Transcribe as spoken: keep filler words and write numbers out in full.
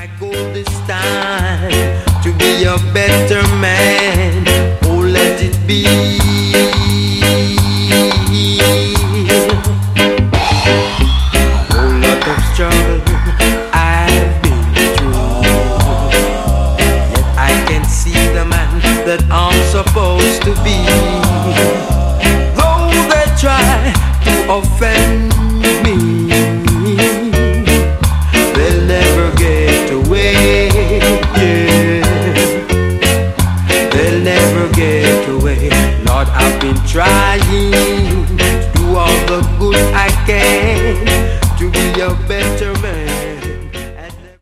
my goal this time to be a better man. Oh, let it be. A whole lot of struggle I've been through, yet I can see the man that I'm supposed to be. Though they try to offend me, they'll never get away, yeah. They'll never get away. Lord, I've been trying to do all the good I can to be a better